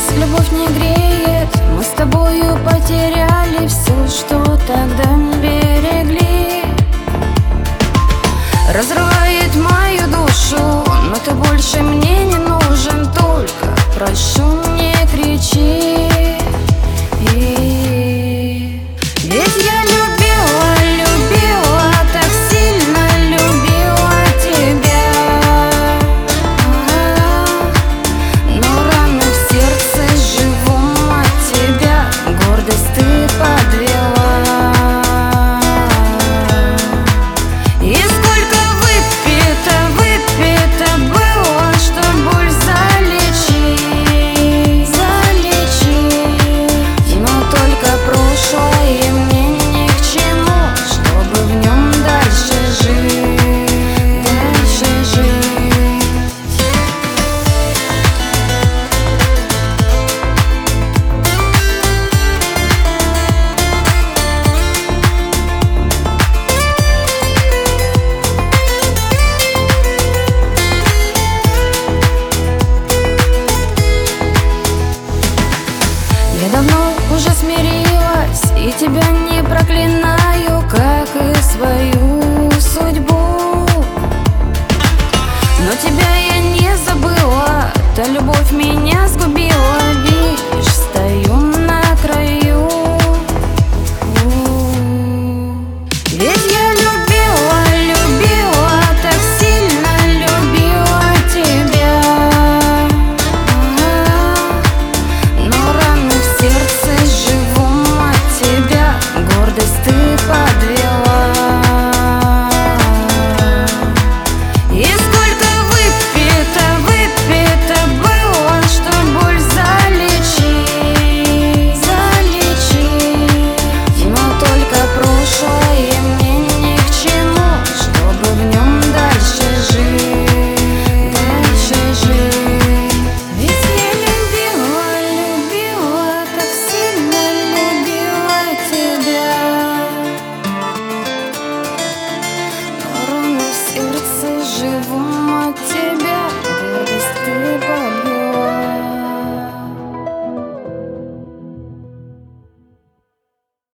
любовь не греет. Мы с тобою потеряли все, что тогда берегли. Разрывает мою душу, но ты больше мне не нужен. Только прошу, не кричи. Ведь я любила, любила, так сильно любила тебя. Но раны в сердце живом от тебя гордость ты подвела. И сколько выпито, выпито было, что боль залечить, залечить. Но только прошлое мне ни к чему, чтобы в нем дальше жить, дальше жить. Я давно уже смирилась и тебя не проклинаю, как и свою судьбу. Но тебя я не забыла, та любовь меня